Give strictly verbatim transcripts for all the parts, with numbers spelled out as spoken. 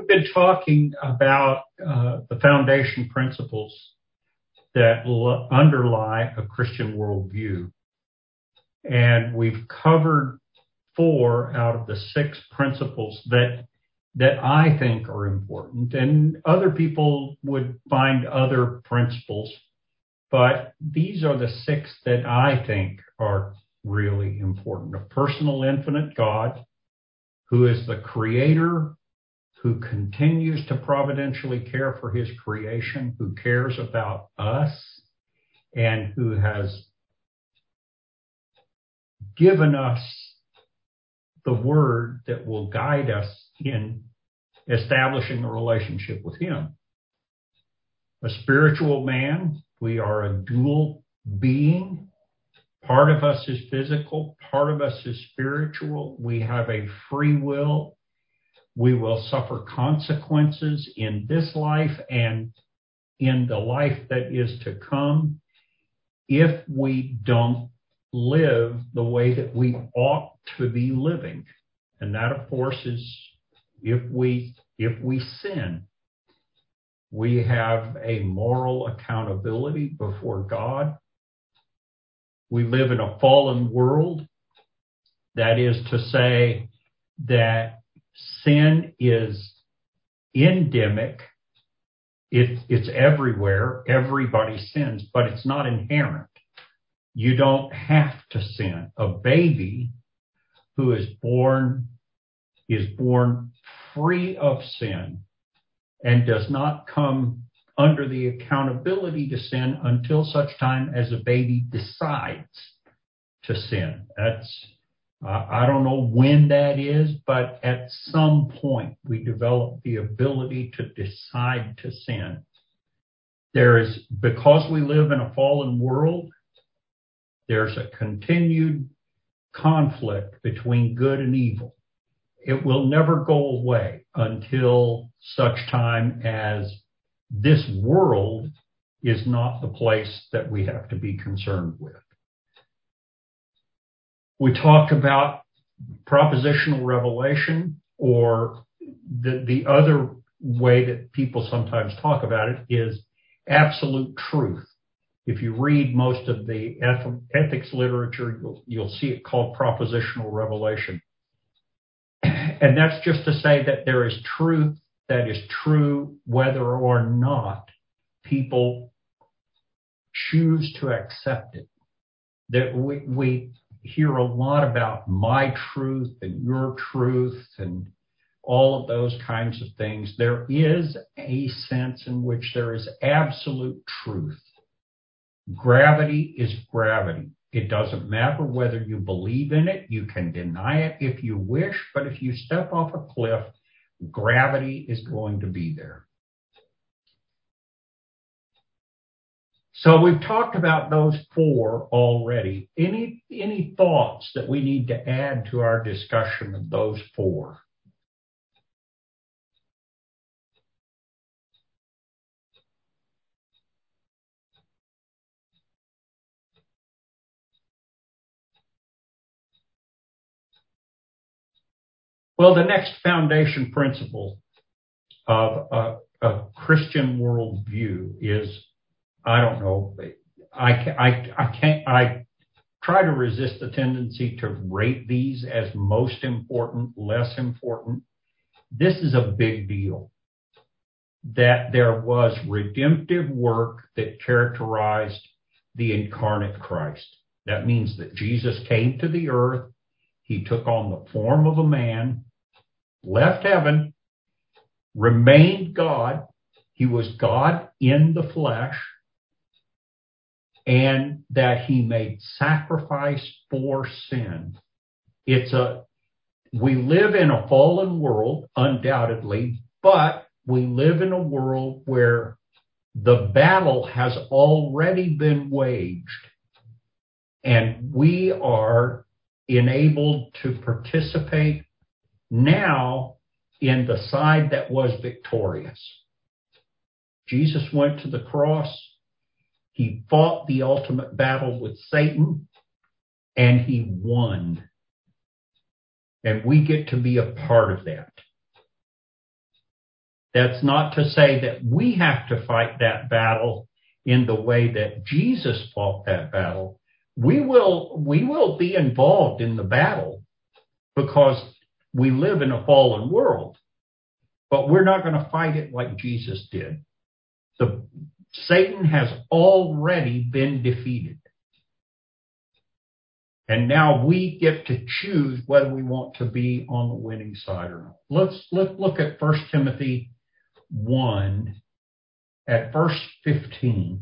we've been talking about uh, the foundation principles that l- underlie a Christian worldview. And we've covered four out of the six principles that that I think are important. And other people would find other principles, but these are the six that I think are really important. A personal, infinite God who is the creator, who continues to providentially care for his creation, who cares about us, and who has given us the word that will guide us in establishing a relationship with him. A spiritual man, we are a dual being. Part of us is physical, part of us is spiritual. We have a free will. We will suffer consequences in this life and in the life that is to come if we don't live the way that we ought to be living. And that, of course, is if we if we sin. We have a moral accountability before God. We live in a fallen world. That is to say that sin is endemic. It, it's everywhere. Everybody sins, but it's not inherent. You don't have to sin. A baby who is born is born free of sin and does not come under the accountability to sin until such time as a baby decides to sin. That's, uh, I don't know when that is, but at some point we develop the ability to decide to sin. There is, because we live in a fallen world, there's a continued conflict between good and evil. It will never go away until such time as this world is not the place that we have to be concerned with. We talked about propositional revelation, or the, the other way that people sometimes talk about it is absolute truth. If you read most of the ethics literature, you'll, you'll see it called propositional revelation. And that's just to say that there is truth that is true whether or not people choose to accept it. That we, we hear a lot about my truth and your truth and all of those kinds of things. There is a sense in which there is absolute truth. Gravity is gravity. It doesn't matter whether you believe in it. You can deny it if you wish, but if you step off a cliff, gravity is going to be there. So we've talked about those four already. Any, any thoughts that we need to add to our discussion of those four? Well, the next foundation principle of a, a Christian worldview is, I don't know, I, I, I can't, I try to resist the tendency to rate these as most important, less important. This is a big deal, that there was redemptive work that characterized the incarnate Christ. That means that Jesus came to the earth. He took on the form of a man, left heaven, remained God. He was God in the flesh, and that he made sacrifice for sin. It's a, we live in a fallen world, undoubtedly, but we live in a world where the battle has already been waged, and we are enabled to participate now in the side that was victorious. Jesus went to the cross. He fought the ultimate battle with Satan, and he won. And we get to be a part of that. That's not to say that we have to fight that battle in the way that Jesus fought that battle. We will, we will be involved in the battle because we live in a fallen world, but we're not going to fight it like Jesus did. The Satan has already been defeated. And now we get to choose whether we want to be on the winning side or not. Let's, let's look at First Timothy one at verse fifteen.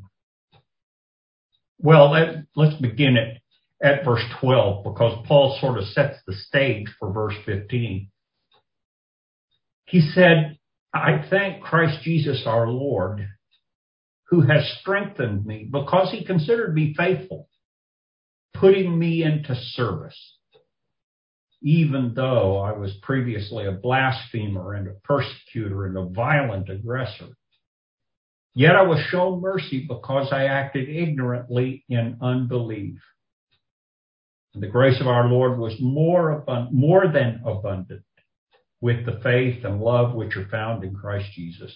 Well, let, let's begin at, at verse twelve, because Paul sort of sets the stage for verse fifteen. He said, I thank Christ Jesus our Lord, who has strengthened me because he considered me faithful, putting me into service, even though I was previously a blasphemer and a persecutor and a violent aggressor. Yet I was shown mercy because I acted ignorantly in unbelief. And the grace of our Lord was more abund- more than abundant with the faith and love which are found in Christ Jesus.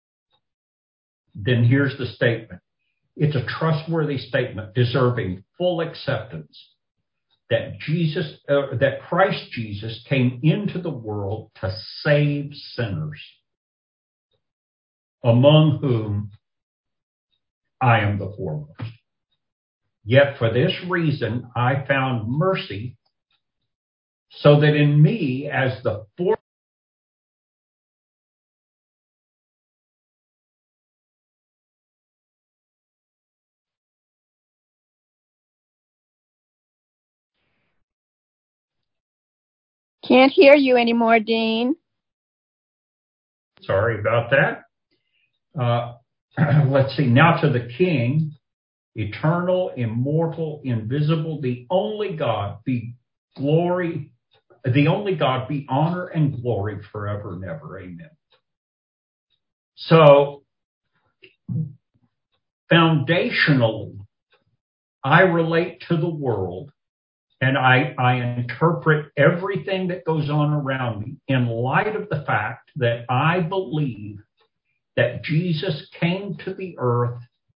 Then here's the statement. It's a trustworthy statement deserving full acceptance that Jesus, uh, that Christ Jesus came into the world to save sinners, among whom I am the foremost. Yet for this reason I found mercy, so that in me as the foremost, Can't hear you anymore, Dean. sorry about that. Uh, let's see, now to the King, eternal, immortal, invisible, the only God, be glory, the only God, be honor and glory forever and ever. Amen. So, foundationally, I relate to the world and I, I interpret everything that goes on around me in light of the fact that I believe that Jesus came to the earth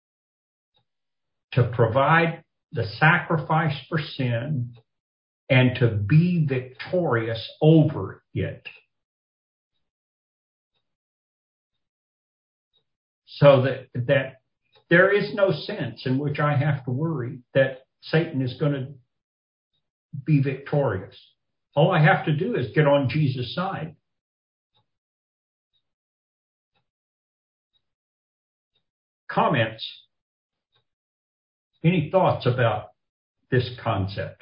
to provide the sacrifice for sin and to be victorious over it. So that, that there is no sense in which I have to worry that Satan is going to be victorious. All I have to do is get on Jesus' side. Comments? Any thoughts about this concept?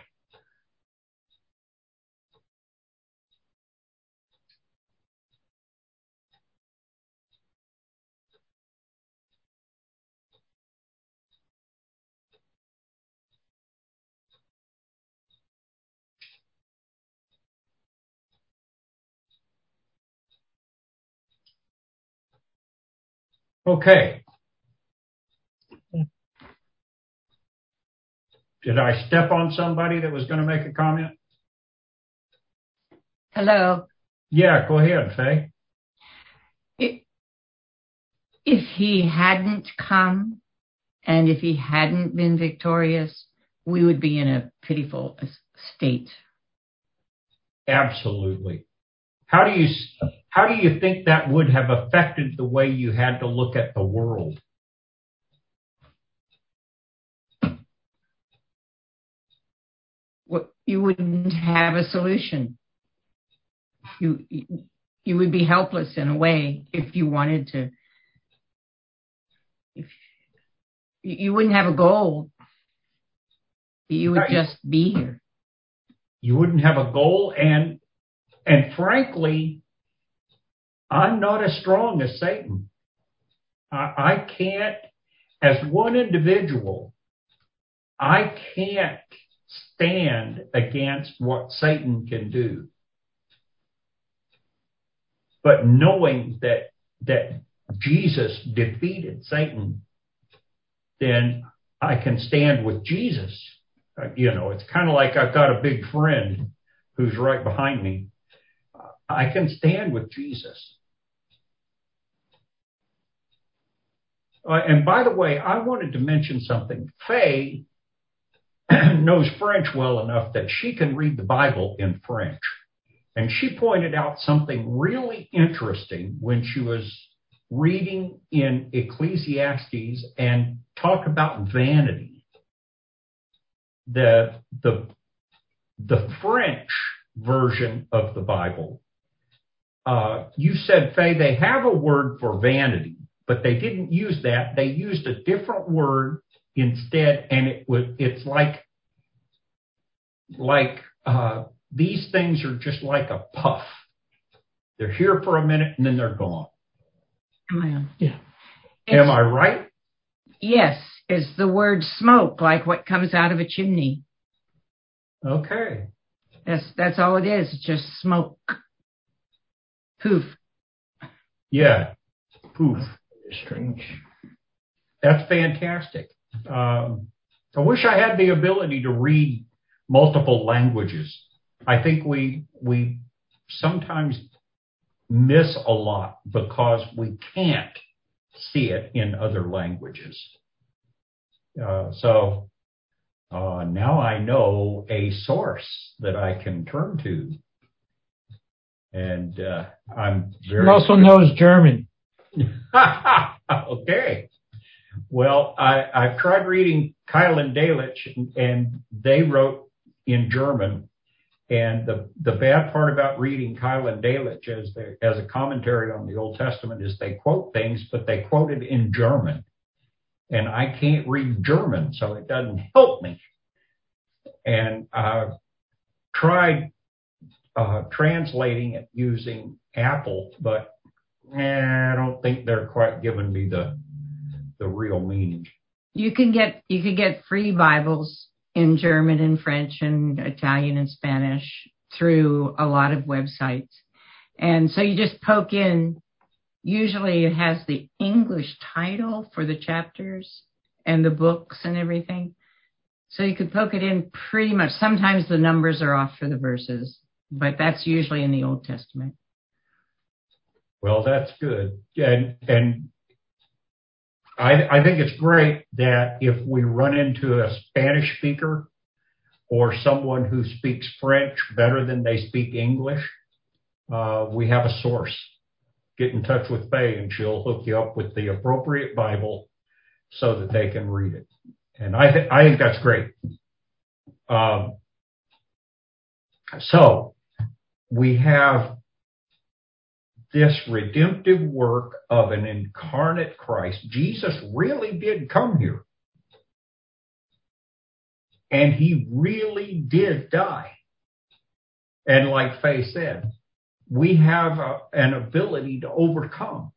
Okay. Did I step on somebody that was going to make a comment? Hello. Yeah, go ahead, Faye. If, if he hadn't come and if he hadn't been victorious, we would be in a pitiful state. Absolutely. How do you how do you think that would have affected the way you had to look at the world? Well, you wouldn't have a solution. You you would be helpless in a way if you wanted to. If you wouldn't have a goal, you would just be here. You wouldn't have a goal, and and frankly, I'm not as strong as Satan. I, I can't, as one individual, I can't stand against what Satan can do. But knowing that that Jesus defeated Satan, then I can stand with Jesus. Uh, you know, it's kind of like I've got a big friend who's right behind me. I can stand with Jesus. Uh, and by the way, I wanted to mention something. Faye knows French well enough that she can read the Bible in French. And she pointed out something really interesting when she was reading in Ecclesiastes and talk about vanity. The, the, the French version of the Bible, uh, you said, Faye, they have a word for vanity, but they didn't use that. They used a different word instead, and it was, it's like, like, uh, these things are just like a puff. They're here for a minute and then they're gone. Yeah. Am I right? Yes. It's the word smoke, like what comes out of a chimney. Okay. That's that's all it is. It's just smoke. Poof. Yeah. Poof. Strange. That's fantastic. Um, I wish I had the ability to read multiple languages. I think we we sometimes miss a lot because we can't see it in other languages. Uh, so uh, now I know a source that I can turn to. And uh, I'm very... He also knows German. Okay. Well, I, I've tried reading Keil and Delitzsch, and, and they wrote in German. And the, the bad part about reading Keil and Delitzsch as, the, as a commentary on the Old Testament is they quote things, but they quote it in German. And I can't read German, so it doesn't help me. And I've tried uh, translating it using Apple, but eh, I don't think they're quite giving me the the real meaning. You can get you can get free Bibles in German and French and Italian and Spanish through a lot of websites. And so you just poke in. Usually it has the English title for the chapters and the books and everything. So you could poke it in pretty much. Sometimes the numbers are off for the verses, but that's usually in the Old Testament. Well, that's good. And, and I, I think it's great that if we run into a Spanish speaker or someone who speaks French better than they speak English, uh, we have a source. Get in touch with Faye and she'll hook you up with the appropriate Bible so that they can read it. And I, th- I think that's great. Um, so we have this redemptive work of an incarnate Christ. Jesus really did come here. And he really did die. And like Faye said, we have a, an ability to overcome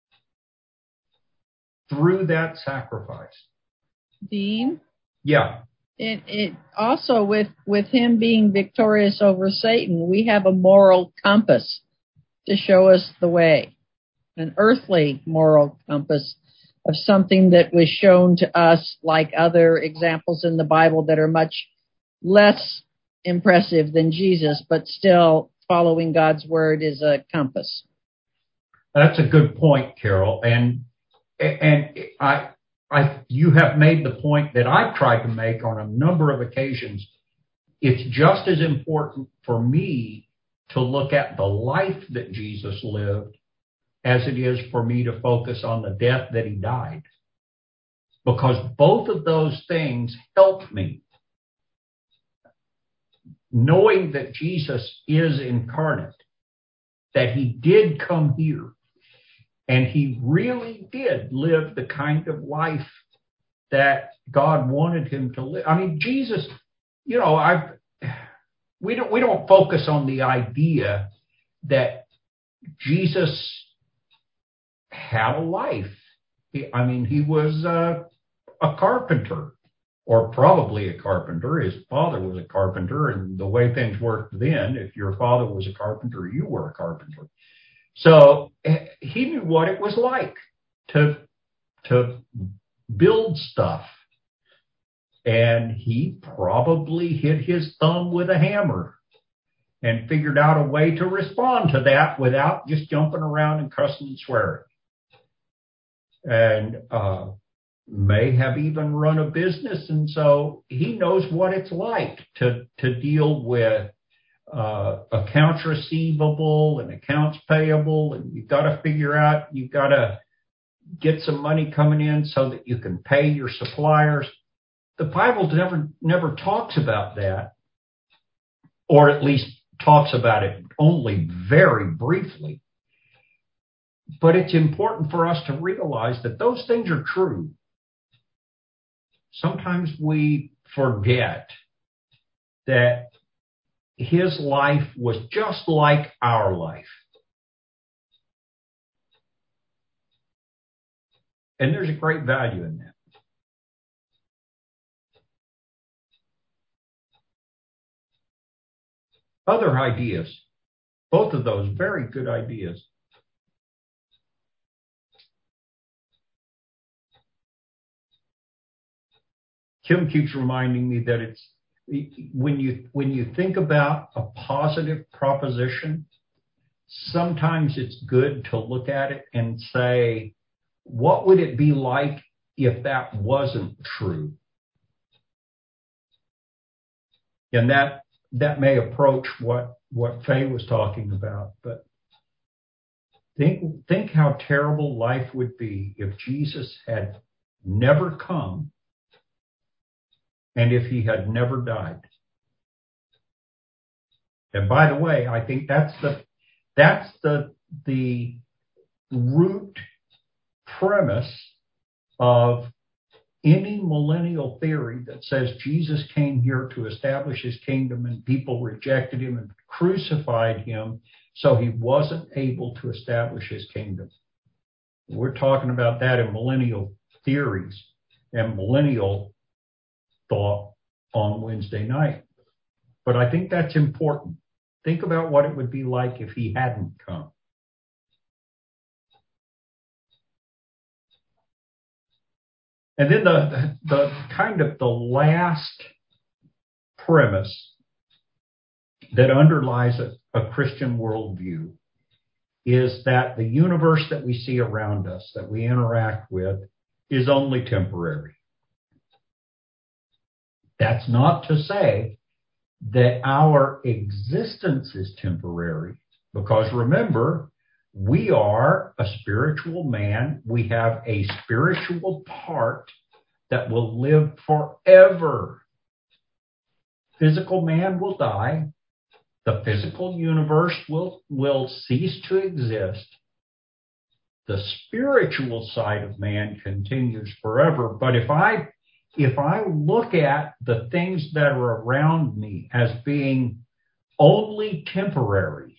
through that sacrifice. Dean? Yeah. It, it also, with, with him being victorious over Satan, we have a moral compass to show us the way, an earthly moral compass of something that was shown to us like other examples in the Bible that are much less impressive than Jesus, but still following God's word is a compass. That's a good point, Carol. And and I, I, you have made the point that I've tried to make on a number of occasions. It's just as important for me to look at the life that Jesus lived as it is for me to focus on the death that he died. Because both of those things help me. Knowing that Jesus is incarnate, that he did come here, and he really did live the kind of life that God wanted him to live. I mean, Jesus, you know, I've, we don't we don't focus on the idea that Jesus had a life. He, I mean, he was a, a carpenter. Or probably a carpenter. His father was a carpenter, and the way things worked then, if your father was a carpenter, you were a carpenter. So he knew what it was like to, to build stuff. And he probably hit his thumb with a hammer and figured out a way to respond to that without just jumping around and cussing and swearing. and uh, may have even run a business. And so he knows what it's like to, to deal with uh, accounts receivable and accounts payable. And you've got to figure out, you've got to get some money coming in so that you can pay your suppliers. The Bible never, never talks about that, or at least talks about it only very briefly. But it's important for us to realize that those things are true. Sometimes we forget that his life was just like our life. And there's a great value in that. Other ideas, both of those very good ideas. Kim keeps reminding me that it's when you when you think about a positive proposition, sometimes it's good to look at it and say, what would it be like if that wasn't true? And that that may approach what what Faye was talking about, but think think how terrible life would be if Jesus had never come and if he had never died. And by the way, I think that's the that's the the root premise of any millennial theory that says Jesus came here to establish his kingdom and people rejected him and crucified him, so he wasn't able to establish his kingdom. We're talking about that in millennial theories and millennial thought on Wednesday night. But I think that's important. Think about what it would be like if he hadn't come. And then the, the, the kind of the last premise that underlies a, a Christian worldview is that the universe that we see around us, that we interact with, is only temporary. That's not to say that our existence is temporary, because remember, we are a spiritual man. We have a spiritual part that will live forever. Physical man will die. The physical universe will, will cease to exist. The spiritual side of man continues forever. But if I, if I look at the things that are around me as being only temporary,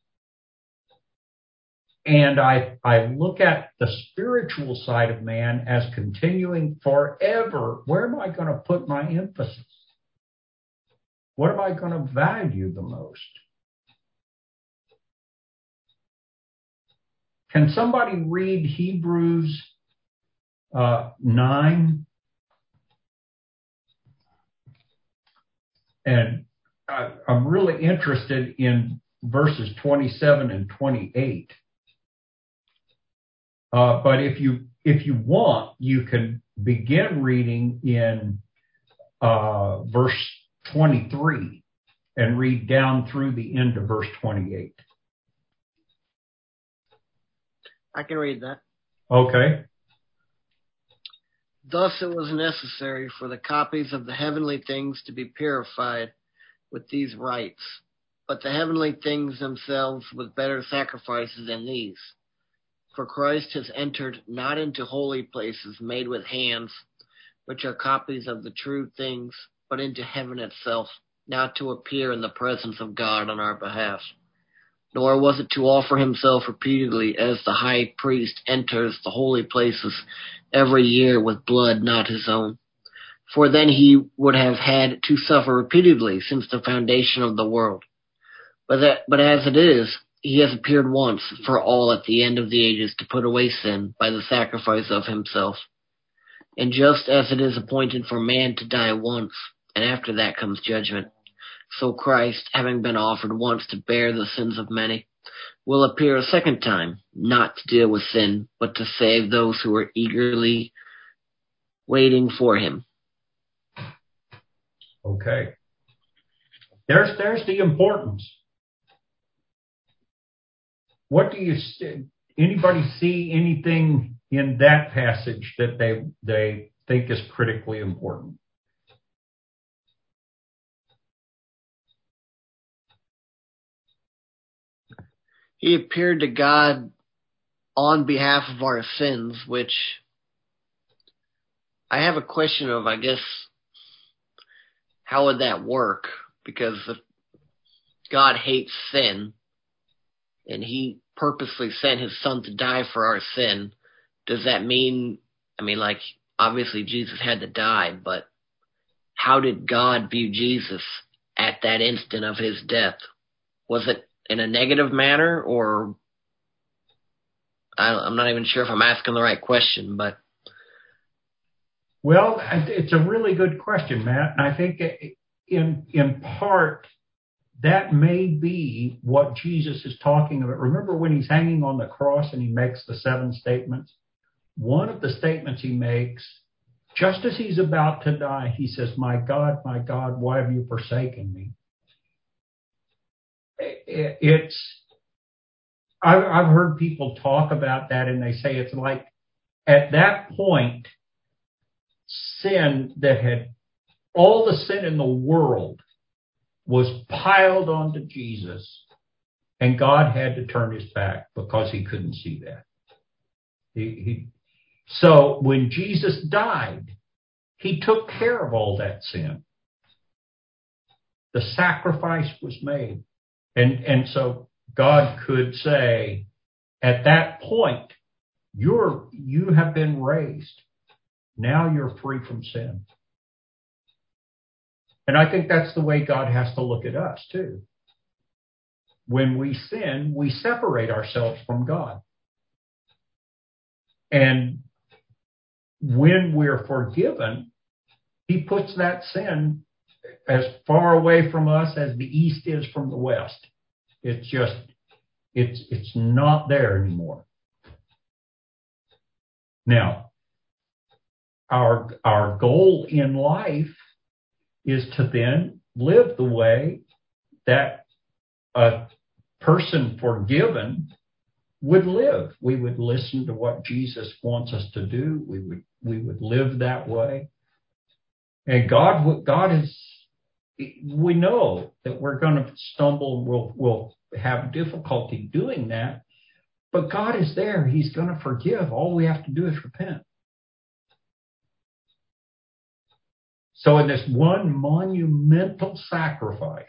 and I, I look at the spiritual side of man as continuing forever, where am I going to put my emphasis? What am I going to value the most? Can somebody read Hebrews uh, nine? And I, I'm really interested in verses twenty-seven and twenty-eight. Uh, but if you if you want, you can begin reading in uh, verse twenty-three and read down through the end of verse twenty-eight. I can read that. Okay. Thus it was necessary for the copies of the heavenly things to be purified with these rites, but the heavenly things themselves with better sacrifices than these. For Christ has entered not into holy places made with hands, which are copies of the true things, but into heaven itself, now to appear in the presence of God on our behalf. Nor was it to offer himself repeatedly as the high priest enters the holy places every year with blood not his own. For then he would have had to suffer repeatedly since the foundation of the world. But that, but as it is, he has appeared once for all at the end of the ages to put away sin by the sacrifice of himself. And just as it is appointed for man to die once, and after that comes judgment, so Christ, having been offered once to bear the sins of many, will appear a second time, not to deal with sin, but to save those who are eagerly waiting for him. Okay. There's there's the importance. What do you anybody see anything in that passage that they they think is critically important? He appeared to God on behalf of our sins, which I have a question of, I guess, how would that work? Because if God hates sin and he purposely sent his son to die for our sin, does that mean, I mean, like, obviously Jesus had to die, but how did God view Jesus at that instant of his death? Was it in a negative manner, or I, I'm not even sure if I'm asking the right question, but. Well, it's a really good question, Matt. And I think in in part that may be what Jesus is talking about. Remember when he's hanging on the cross and he makes the seven statements? One of the statements he makes, just as he's about to die, he says, "My God, my God, why have you forsaken me?" It's, I've, I've heard people talk about that, and they say it's like at that point, sin that had, all the sin in the world was piled onto Jesus, and God had to turn his back because he couldn't see that. He, he, so when Jesus died, he took care of all that sin. The sacrifice was made. And, and so God could say, at that point, you're, you have been raised. Now you're free from sin. And I think that's the way God has to look at us, too. When we sin, we separate ourselves from God. And when we're forgiven, he puts that sin as far away from us as the east is from the west. It's just, it's it's not there anymore. Now, our our goal in life is to then live the way that a person forgiven would live. We would listen to what Jesus wants us to do. We would we would live that way. And God God is, we know that we're going to stumble, we'll we'll have difficulty doing that, but God is there. He's going to forgive. All we have to do is repent. So in this one monumental sacrifice,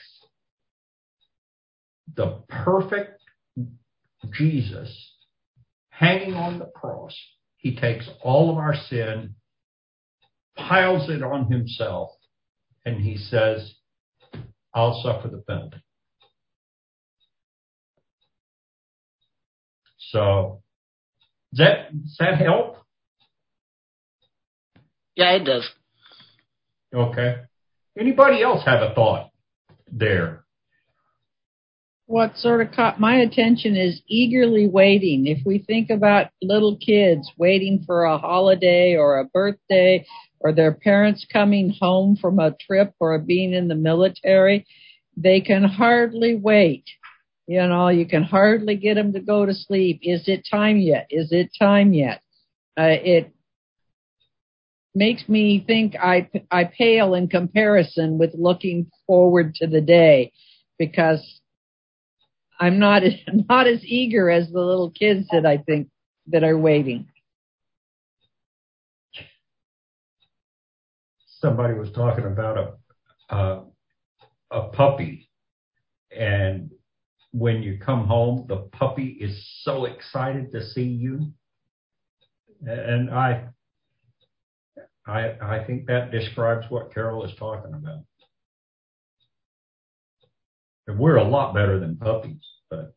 the perfect Jesus hanging on the cross, he takes all of our sin, piles it on himself, and he says, I'll suffer the penalty. So, does that, does that help? Yeah, it does. Okay. Anybody else have a thought there? What sort of caught my attention is eagerly waiting. If we think about little kids waiting for a holiday or a birthday, or their parents coming home from a trip or being in the military, they can hardly wait. You know, you can hardly get them to go to sleep. Is it time yet? Is it time yet? Uh, it makes me think I, I pale in comparison with looking forward to the day, because I'm not, not as eager as the little kids that I think that are waiting. Somebody was talking about a, a, a puppy, and when you come home, the puppy is so excited to see you. And I, I, I think that describes what Carol is talking about. And we're a lot better than puppies, but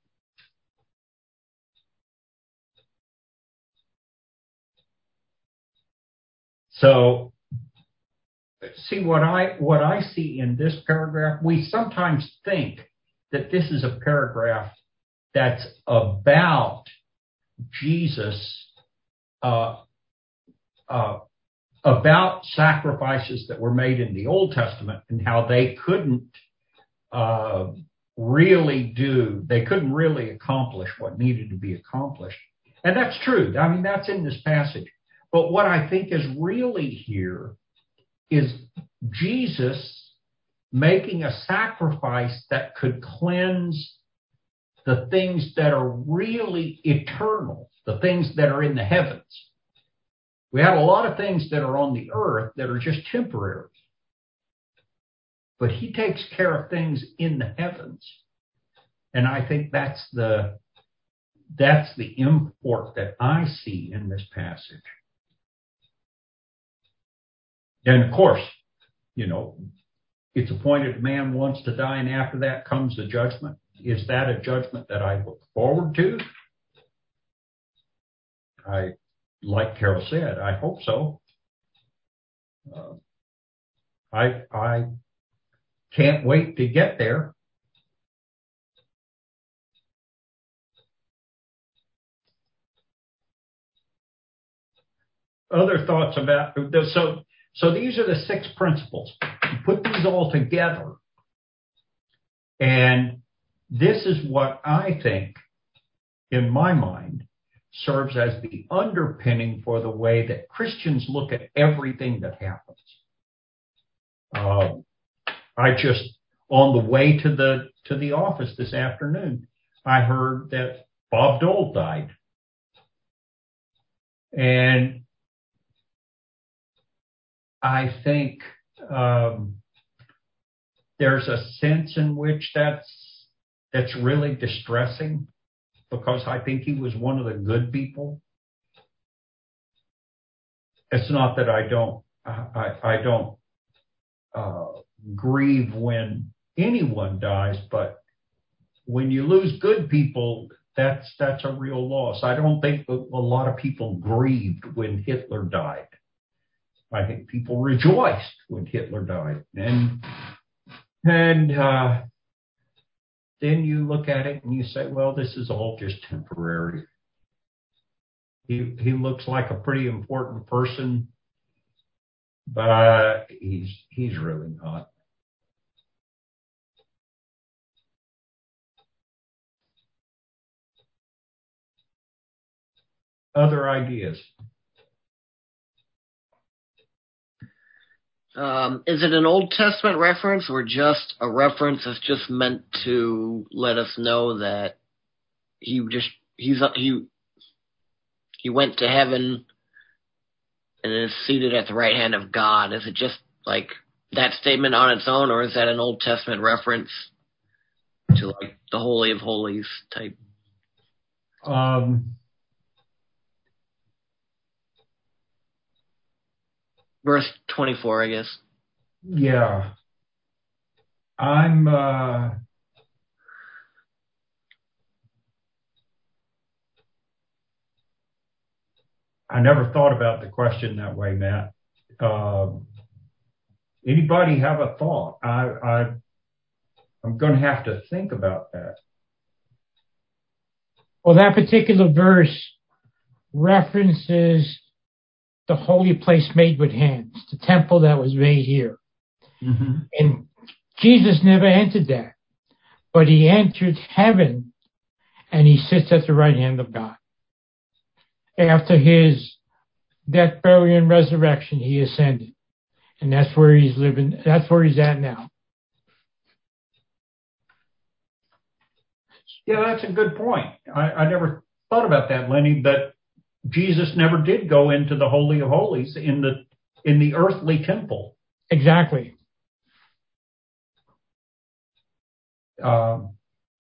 so see what I what I see in this paragraph. We sometimes think that this is a paragraph that's about Jesus, uh, uh, about sacrifices that were made in the Old Testament and how they couldn't uh, really do, they couldn't really accomplish what needed to be accomplished. And that's true. I mean, that's in this passage. But what I think is really here is Jesus making a sacrifice that could cleanse the things that are really eternal, the things that are in the heavens. We have a lot of things that are on the earth that are just temporary. But he takes care of things in the heavens. And I think that's the that's the import that I see in this passage. And of course, you know, it's appointed man wants to die, and after that comes the judgment. Is that a judgment that I look forward to? I, like Carol said, I hope so. Uh, I I can't wait to get there. Other thoughts about so so these are the six principles. You put these all together, and this is what I think, in my mind, serves as the underpinning for the way that Christians look at everything that happens. Uh, I just, on the way to the to the office this afternoon, I heard that Bob Dole died. And I think um, there's a sense in which that's that's really distressing, because I think he was one of the good people. It's not that I don't I, I don't uh, grieve when anyone dies, but when you lose good people, that's that's a real loss. I don't think a lot of people grieved when Hitler died. I think people rejoiced when Hitler died, and and uh, then you look at it and you say, well, this is all just temporary. He he looks like a pretty important person, but he's he's really not. Other ideas? Um, is it an Old Testament reference or just a reference that's just meant to let us know that he just he's he he went to heaven and is seated at the right hand of God? Is it just like that statement on its own, or is that an Old Testament reference to like the Holy of Holies type? Um, Verse twenty-four, I guess. yeah. I'm, uh, I never thought about the question that way, Matt. Um, anybody have a thought? I, I, I'm going to have to think about that. Well, that particular verse references the holy place made with hands, the temple that was made here. Mm-hmm. And Jesus never entered that, but he entered heaven and he sits at the right hand of God. After his death, burial, and resurrection, he ascended. And that's where he's living. That's where he's at now. Yeah, that's a good point. I, I never thought about that, Lenny, but Jesus never did go into the Holy of Holies in the in the earthly temple. Exactly. Um,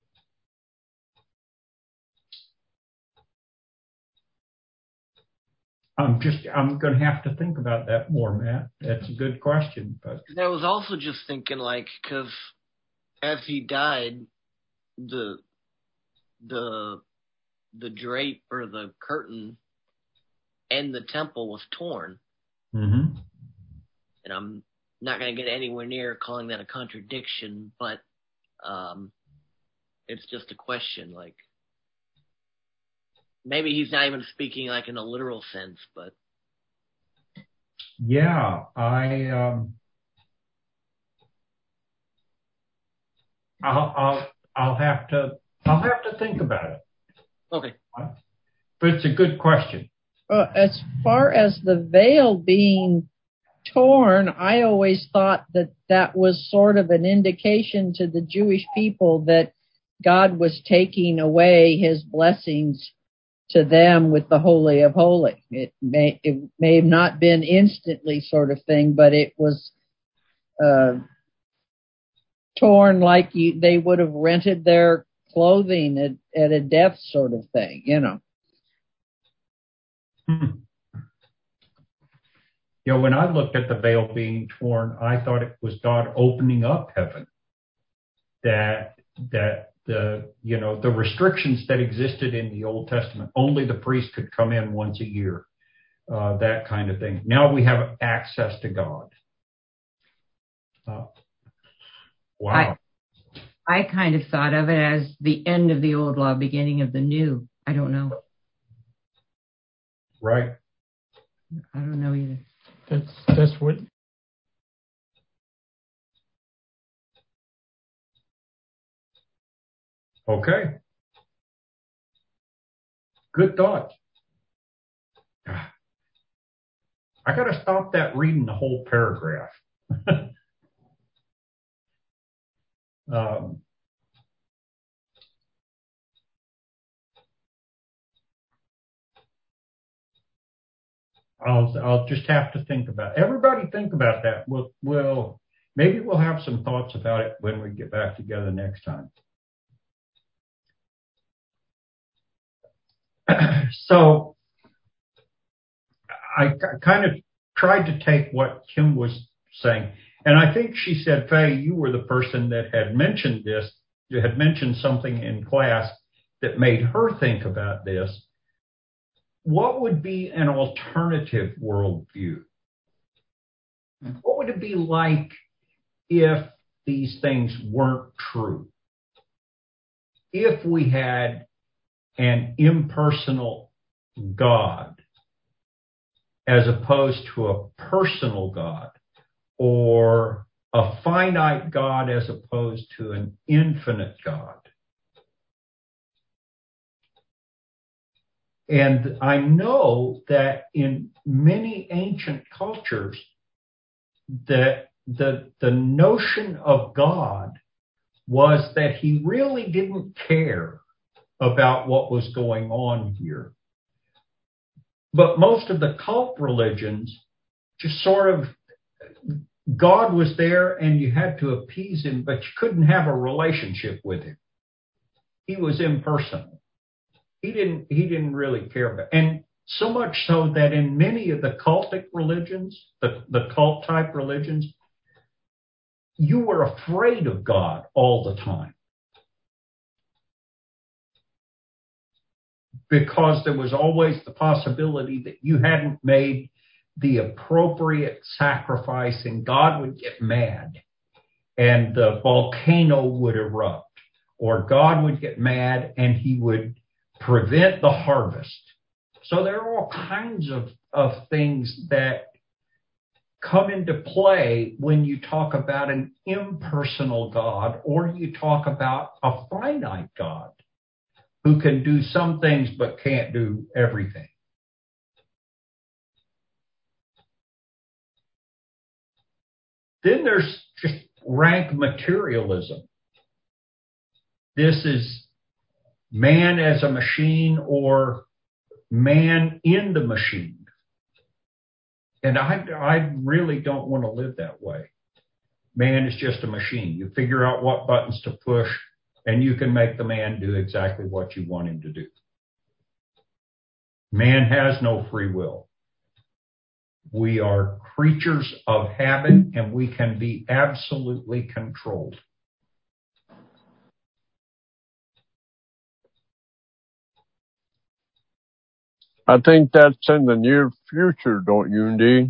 I'm just I'm going to have to think about that more, Matt. That's a good question. But I was also just thinking, like, because as he died, the the the drape or the curtain and the temple was torn. mm-hmm. And I'm not going to get anywhere near calling that a contradiction, but um, it's just a question. Like, maybe he's not even speaking like in a literal sense, but yeah, I um, I'll, I'll I'll have to I'll have to think about it. Okay, but it's a good question. Uh, as far as the veil being torn, I always thought that that was sort of an indication to the Jewish people that God was taking away his blessings to them with the Holy of Holies. It may, it may have not been instantly sort of thing, but it was uh, torn like you, they would have rented their clothing at, at a death sort of thing, you know. Hmm. You know, when I looked at the veil being torn, I thought it was God opening up heaven. That that the you know the restrictions that existed in the Old Testament, only the priest could come in once a year, uh, that kind of thing. Now we have access to God. Uh, wow. I, I kind of thought of it as the end of the old law, beginning of the new. I don't know. Right. I don't know either. That's that's what. Okay. Good thought. I got to stop that reading the whole paragraph. um, I'll I'll just have to think about it. Everybody think about that. We'll we'll maybe we'll have some thoughts about it when we get back together next time. So I kind of tried to take what Kim was saying, and I think she said, Faye, you were the person that had mentioned this, you had mentioned something in class that made her think about this. What would be an alternative worldview? What would it be like if these things weren't true? If we had an impersonal God as opposed to a personal God, or a finite God as opposed to an infinite God. And I know that in many ancient cultures, that the, the notion of God was that he really didn't care about what was going on here. But most of the cult religions just sort of, God was there and you had to appease him, but you couldn't have a relationship with him. He was impersonal. He didn't, he didn't really care about, and so much so that in many of the cultic religions, the, the cult type religions, you were afraid of God all the time. Because there was always the possibility that you hadn't made the appropriate sacrifice and God would get mad and the volcano would erupt, or God would get mad and he would prevent the harvest. So there are all kinds of, of things that come into play when you talk about an impersonal God or you talk about a finite God who can do some things but can't do everything. Then there's just rank materialism. This is man as a machine or man in the machine. And I, I really don't want to live that way. Man is just a machine. You figure out what buttons to push, and you can make the man do exactly what you want him to do. Man has no free will. We are creatures of habit, and we can be absolutely controlled. I think that's in the near future, don't you, indeed?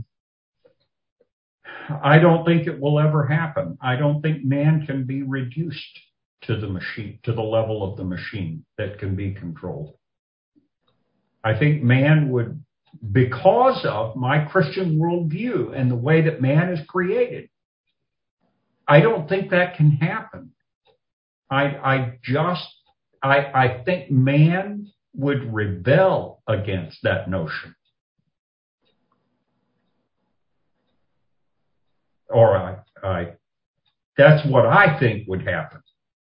I don't think it will ever happen. I don't think man can be reduced to the machine, to the level of the machine that can be controlled. I think man would, because of my Christian worldview and the way that man is created, I don't think that can happen. I, I just, I, I think man would rebel against that notion. Or I, I, that's what I think would happen.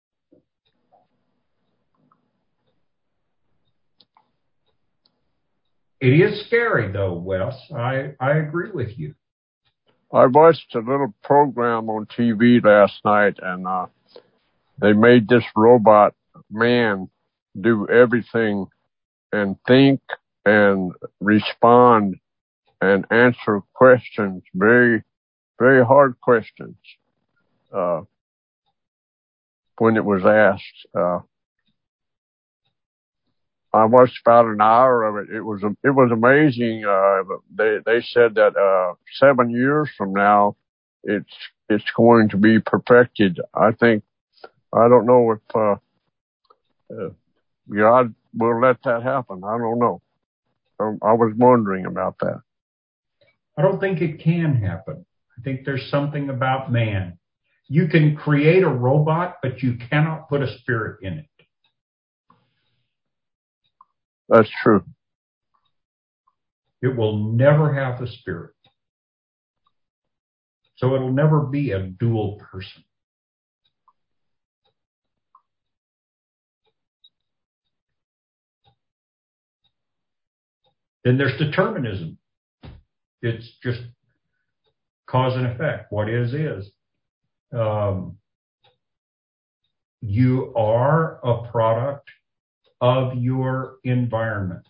It is scary, though, Wes. I, I agree with you. I watched a little program on T V last night, and uh, they made this robot man do everything and think and respond and answer questions, very, very hard questions, uh, when it was asked. Uh, I watched about an hour of it. It was it was amazing. Uh, they they said that uh, seven years from now, it's it's going to be perfected. I think I don't know if uh, uh, God will let that happen. I don't know. Um, I was wondering about that. I don't think it can happen. I think there's something about man. You can create a robot, but you cannot put a spirit in it. That's true. It will never have a spirit. So it'll never be a dual person. Then there's determinism. It's just cause and effect. What is, is. Um, you are a product of your environment.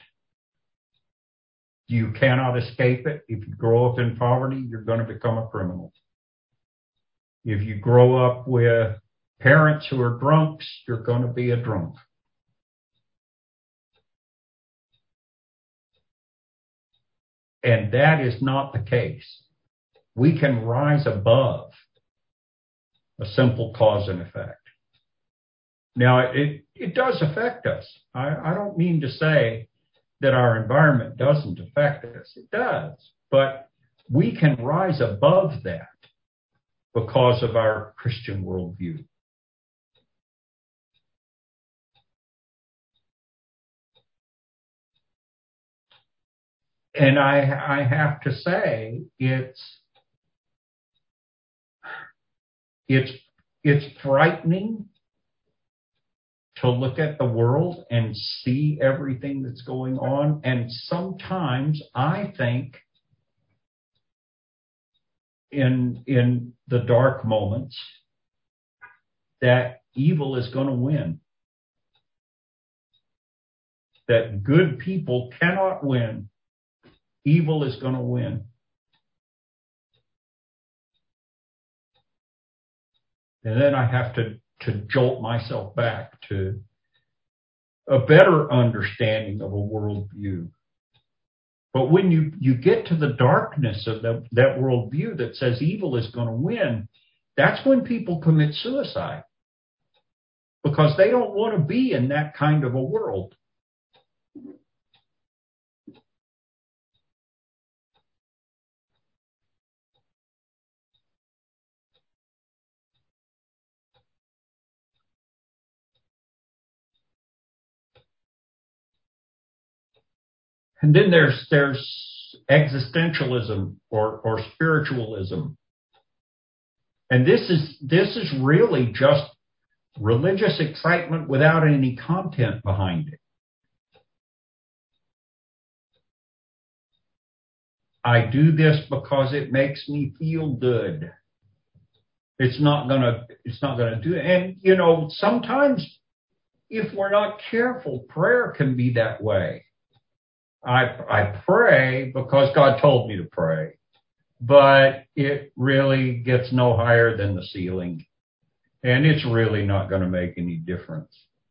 You cannot escape it. If you grow up in poverty, you're going to become a criminal. If you grow up with parents who are drunks, you're going to be a drunk. And that is not the case. We can rise above a simple cause and effect. Now, it, it does affect us. I, I don't mean to say that our environment doesn't affect us. It does. But we can rise above that because of our Christian worldview. And I, I have to say, it's, it's, it's frightening to look at the world and see everything that's going on. And sometimes I think in, in the dark moments that evil is going to win. That good people cannot win. Evil is going to win. And then I have to, to jolt myself back to a better understanding of a worldview. But when you, you get to the darkness of the, that worldview that says evil is going to win, that's when people commit suicide. Because they don't want to be in that kind of a world. And then there's there's existentialism or, or spiritualism. And this is this is really just religious excitement without any content behind it. I do this because it makes me feel good. It's not gonna it's not gonna do it. And you know, sometimes if we're not careful, prayer can be that way. I, I pray because God told me to pray, but it really gets no higher than the ceiling, and it's really not going to make any difference.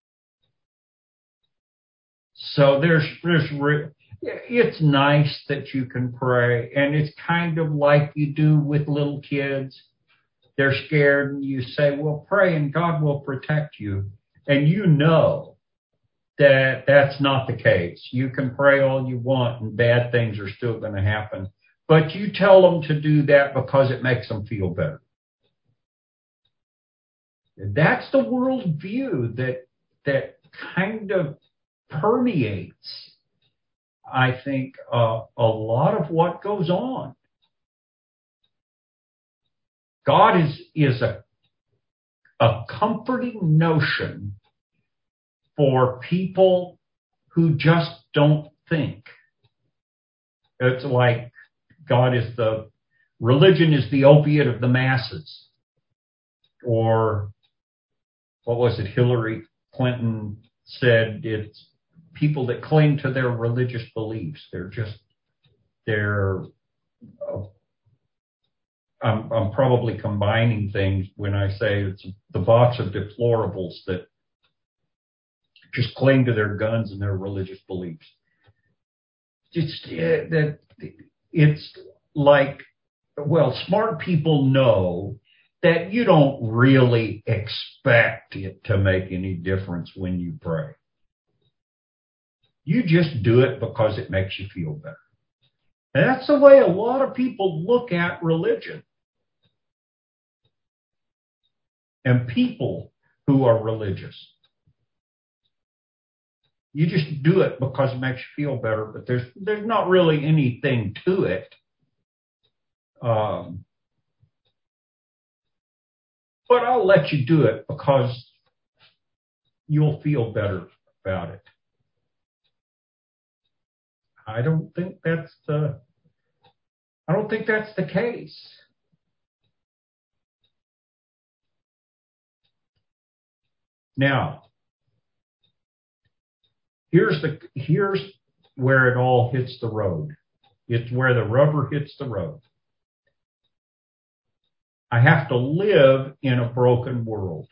So there's, there's, re- it's nice that you can pray, and it's kind of like you do with little kids. They're scared, and you say, well, pray, and God will protect you. And you know that that's not the case. You can pray all you want and bad things are still going to happen. But you tell them to do that because it makes them feel better. That's the worldview that that kind of permeates, I think, uh, a lot of what goes on. God is is a a comforting notion for people who just don't think. It's like God is the religion is the opiate of the masses, or what was it? Hillary Clinton said it's people that cling to their religious beliefs. They're just they're. Uh, I'm, I'm probably combining things when I say it's the box of deplorables that just cling to their guns and their religious beliefs. It's uh, that it's like, well, smart people know that you don't really expect it to make any difference when you pray. You just do it because it makes you feel better. And that's the way a lot of people look at religion. And people who are religious. You just do it because it makes you feel better, but there's there's not really anything to it. Um, but I'll let you do it because you'll feel better about it. I don't think that's the I don't think that's the case. Now, here's the here's where it all hits the road. It's where the rubber hits the road. I have to live in a broken world.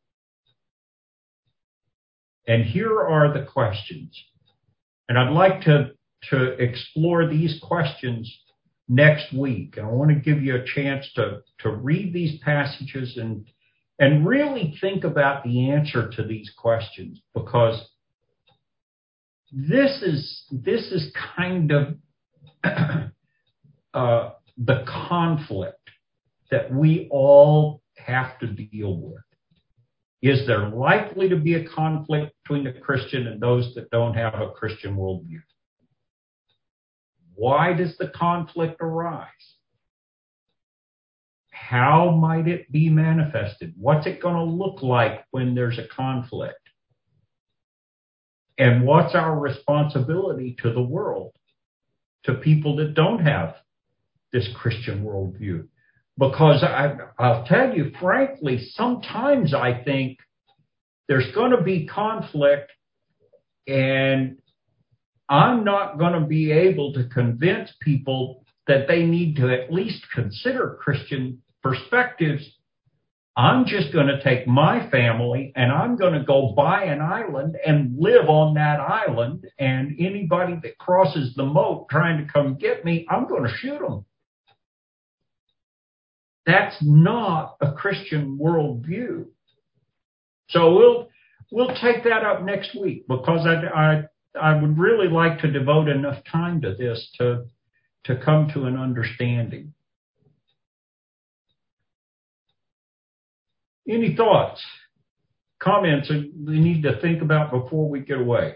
And here are the questions. And I'd like to, to explore these questions next week. I want to give you a chance to, to read these passages and, and really think about the answer to these questions, because this is, this is kind of uh, the conflict that we all have to deal with. Is there likely to be a conflict between the Christian and those that don't have a Christian worldview? Why does the conflict arise? How might it be manifested? What's it going to look like when there's a conflict? And what's our responsibility to the world, to people that don't have this Christian worldview? Because I, I'll tell you, frankly, sometimes I think there's going to be conflict, and I'm not going to be able to convince people that they need to at least consider Christian perspectives. I'm just going to take my family and I'm going to go buy an island and live on that island. And anybody that crosses the moat trying to come get me, I'm going to shoot them. That's not a Christian worldview. So we'll we'll take that up next week, because I, I I would really like to devote enough time to this to to come to an understanding. Any thoughts, comments that we need to think about before we get away?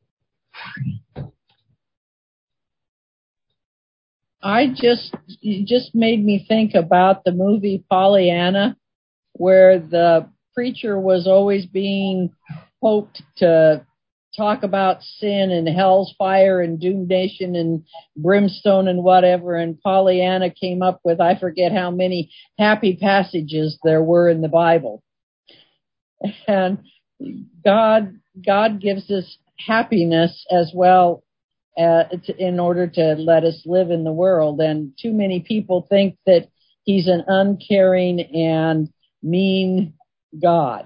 I just, you just made me think about the movie Pollyanna, where the preacher was always being poked to talk about sin and hell's fire and doomnation and brimstone and whatever, and Pollyanna came up with, I forget how many happy passages there were in the Bible. And God, God gives us happiness as well, Uh, in order to let us live in the world. And too many people think that he's an uncaring and mean God.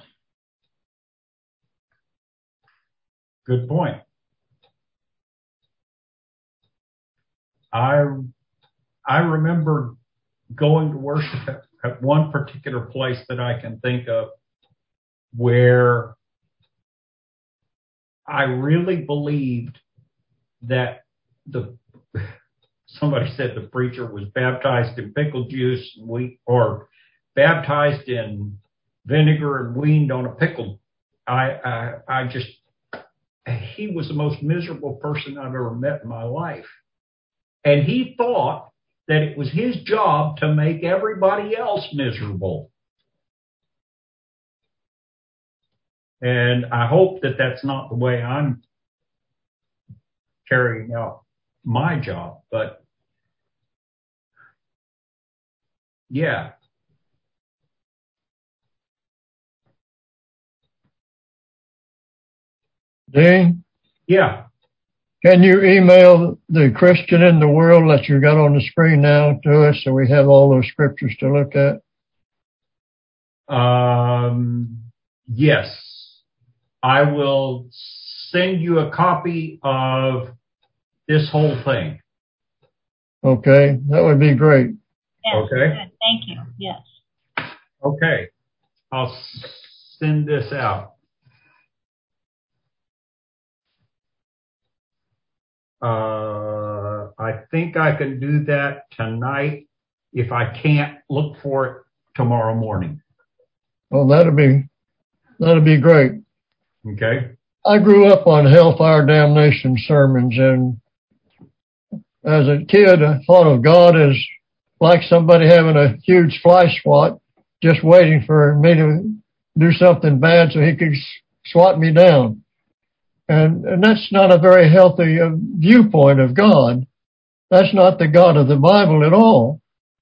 Good point. I I remember going to worship at, at one particular place that I can think of, where I really believed that the somebody said the preacher was baptized in pickle juice and we or baptized in vinegar and weaned on a pickle. I, I I just he was the most miserable person I've ever met in my life, and he thought that it was his job to make everybody else miserable. And I hope that that's not the way I'm carrying out my job. But yeah. Dean? Yeah. Can you email the Christian in the World that you got on the screen now to us so we have all those scriptures to look at? Um, yes. I will send you a copy of this whole thing. Okay, that would be great. Yes, Okay. good. Thank you. Yes. Okay. I'll send this out. Uh, I think I can do that tonight. If I can't, look for it tomorrow morning. Well, that'd be, that'd be great. Okay. I grew up on hellfire damnation sermons, and as a kid, I thought of God as like somebody having a huge fly swat, just waiting for me to do something bad so he could swat me down. And, and that's not a very healthy uh, viewpoint of God. That's not the God of the Bible at all.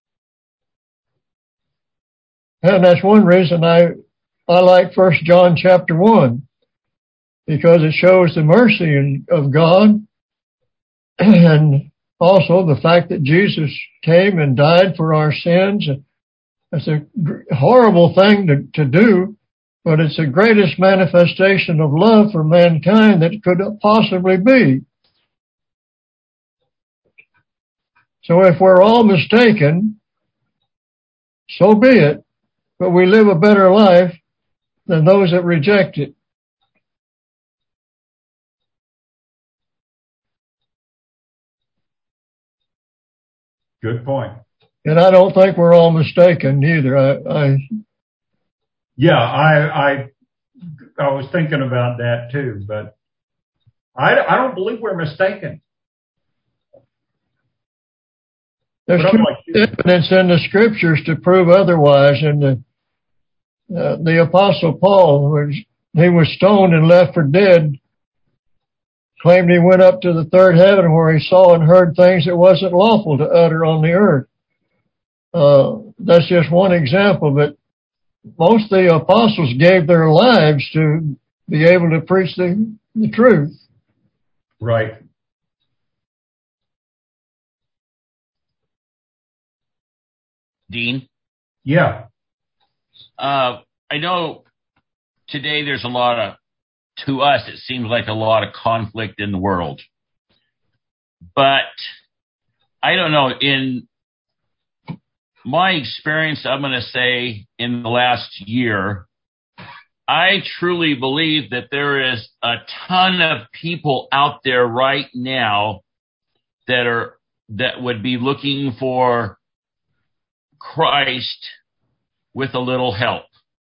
And that's one reason I, I like First John chapter one, because it shows the mercy of God, and also the fact that Jesus came and died for our sins. It's a horrible thing to, to do, but it's the greatest manifestation of love for mankind that could possibly be. So if we're all mistaken, so be it, but we live a better life than those that reject it. Good point. And I don't think we're all mistaken either. I, I Yeah, I, I, I was thinking about that too, but I, I don't believe we're mistaken. There's too much evidence in the scriptures to prove otherwise. And the, uh, the Apostle Paul, was, he was stoned and left for dead, claimed he went up to the third heaven where he saw and heard things that wasn't lawful to utter on the earth. Uh, that's just one example, but most of the apostles gave their lives to be able to preach the, the truth. Right. Dean? Yeah. Uh, I know today there's a lot of, to us, it seems like a lot of conflict in the world. But I don't know, in my experience, I'm going to say in the last year, I truly believe that there is a ton of people out there right now that are, that would be looking for Christ with a little help.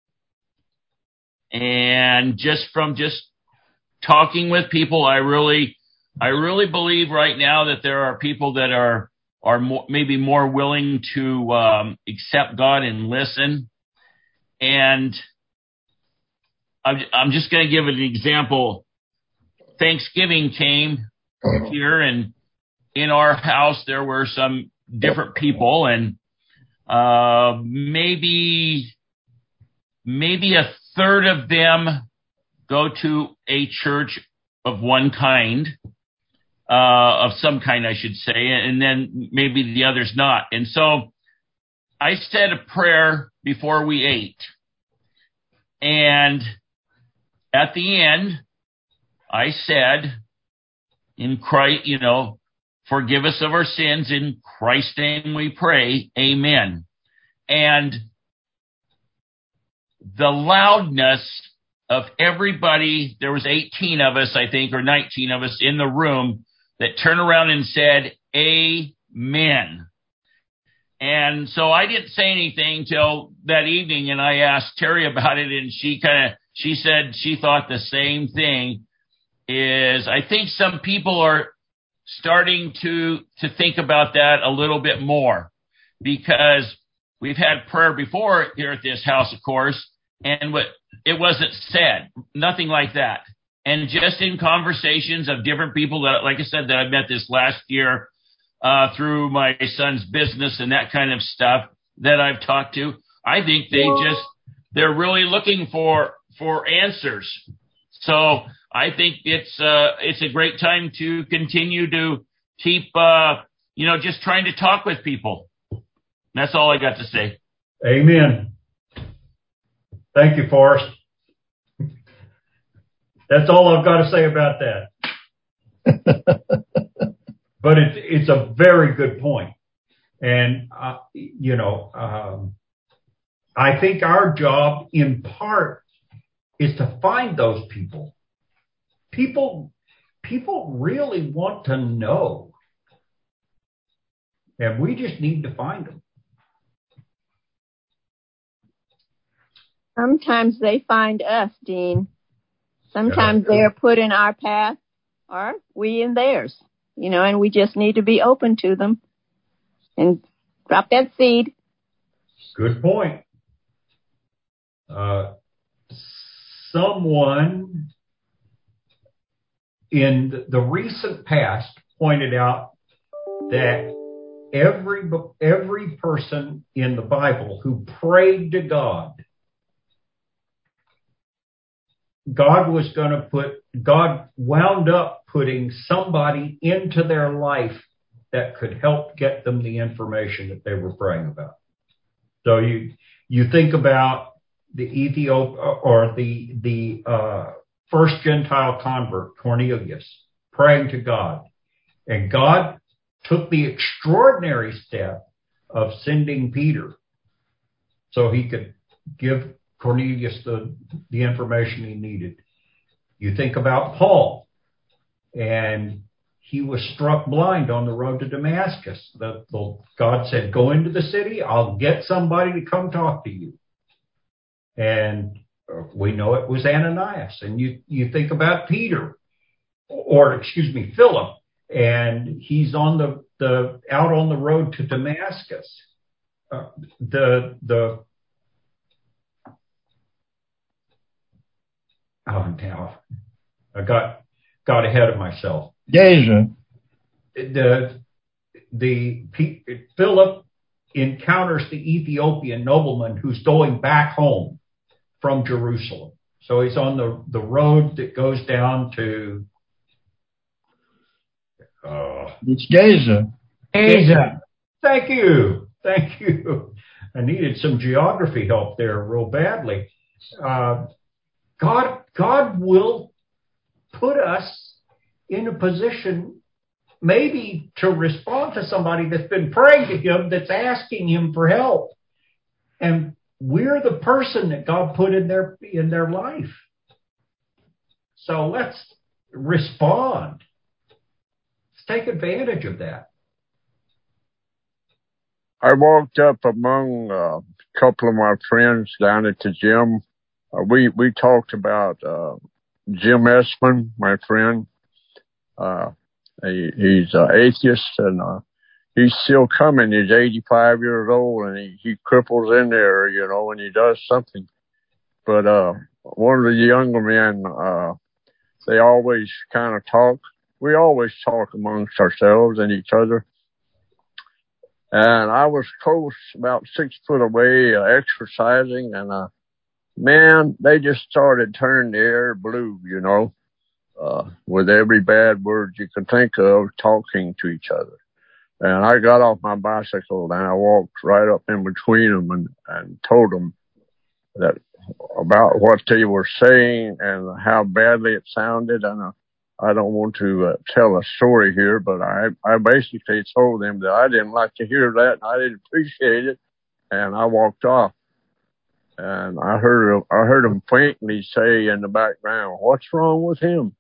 And just from just talking with people, I really, I really believe right now that there are people that are, are more, maybe more willing to um, accept God and listen. And I'm, I'm just going to give an example. Thanksgiving came here, and in our house there were some different people, and uh, maybe maybe a third of them go to a church of one kind, uh, of some kind, I should say, and then maybe the others not. And so I said a prayer before we ate, and at the end, I said, in Christ, you know, forgive us of our sins, in Christ's name we pray, amen. And the loudness of everybody. There was eighteen of us, I think, or nineteen of us in the room that turned around and said, amen. And so I didn't say anything till that evening, and I asked Terry about it, and she kind of, she said she thought the same thing. Is I think some people are starting to, to think about that a little bit more, because we've had prayer before here at this house, of course, and what it wasn't said, nothing like that. And just in conversations of different people that, like I said, that I met this last year uh, through my son's business and that kind of stuff that I've talked to, I think they just, they're really looking for, for answers. So I think it's, uh, it's a great time to continue to keep, uh, you know, just trying to talk with people. That's all I got to say. Amen. Thank you, Forrest. That's all I've got to say about that. But it's it's a very good point. And, uh, you know, um, I think our job in part is to find those people. People, people really want to know. And we just need to find them. Sometimes they find us, Dean. Sometimes they're put in our path, or we in theirs, you know, and we just need to be open to them and drop that seed. Good point. Uh, someone in the recent past pointed out that every, every person in the Bible who prayed to God, God was going to put, God wound up putting somebody into their life that could help get them the information that they were praying about. So you, you think about the Ethiop or the, the, uh, first Gentile convert, Cornelius, praying to God. And God took the extraordinary step of sending Peter so he could give Cornelius the, the information he needed. You think about Paul, and he was struck blind on the road to Damascus. The, the, God said, go into the city, I'll get somebody to come talk to you. And we know it was Ananias. And you, you think about Peter, or excuse me, Philip, and he's on the, the out on the road to Damascus. Uh, the the Oh, now I got got ahead of myself. Gaza. The the Philip encounters the Ethiopian nobleman who's going back home from Jerusalem. So he's on the, the road that goes down to. Uh, it's Gaza. Gaza. Thank you, thank you. I needed some geography help there real badly. Uh, God, God will put us in a position maybe to respond to somebody that's been praying to him, that's asking him for help. And we're the person that God put in their, in their life. So let's respond. Let's take advantage of that. I walked up among uh, a couple of my friends down at the gym. Uh, we, we talked about, uh, Jim Essman, my friend. Uh, he, he's an atheist, and, uh, he's still coming. He's eighty-five years old, and he, he cripples in there, you know, and he does something. But, uh, one of the younger men, uh, they always kind of talk. We always talk amongst ourselves and each other. And I was close, about six foot away, uh, exercising, and, uh, man, they just started turning the air blue, you know, uh, with every bad word you could think of, talking to each other. And I got off my bicycle and I walked right up in between them and, and told them that about what they were saying and how badly it sounded. And uh, I don't want to uh, tell a story here, but I, I basically told them that I didn't like to hear that and I didn't appreciate it. And I walked off. And I heard I heard him faintly say in the background, "What's wrong with him?"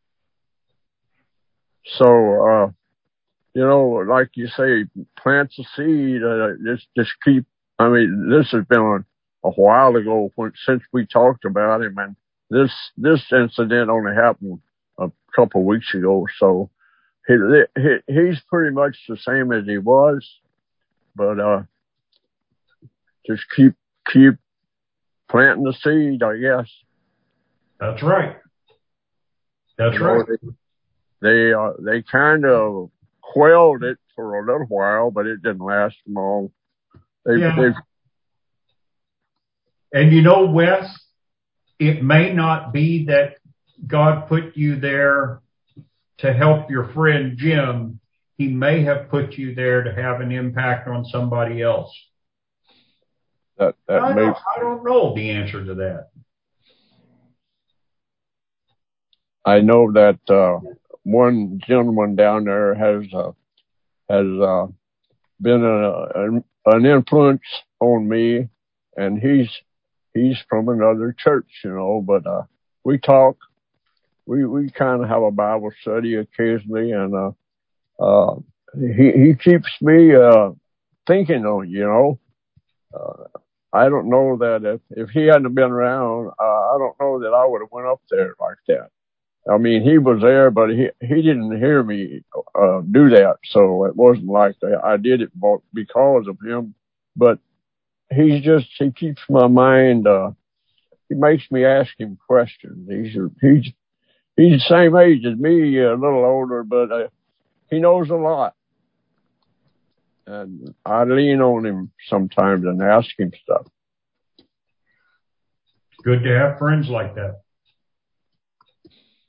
So, uh, you know, like you say, plant the seed. Uh, just just keep. I mean, this has been a, a while ago when, since we talked about him, and this this incident only happened a couple of weeks ago. So he, he he's pretty much the same as he was, but uh, just keep keep planting the seed, I guess. That's right. That's you right. know, they they, uh, they kind of quelled it for a little while, but it didn't last long. They, yeah. They've, and you know, Wes, it may not be that God put you there to help your friend Jim. He may have put you there to have an impact on somebody else. That, that I, may, don't, I don't know the answer to that. I know that uh, one gentleman down there has uh, has uh, been a, an, an influence on me, and he's he's from another church, you know. But uh, we talk, we we kind of have a Bible study occasionally, and uh, uh, he he keeps me uh, thinking on, you know. Uh, I don't know that if if he hadn't been around, uh, I don't know that I would have went up there like that. I mean, he was there, but he he didn't hear me uh, do that, so it wasn't like that. I did it because of him, but he's just he keeps my mind. Uh, he makes me ask him questions. He's he's he's the same age as me, a little older, but uh, he knows a lot, and I lean on him sometimes and ask him stuff. Good to have friends like that.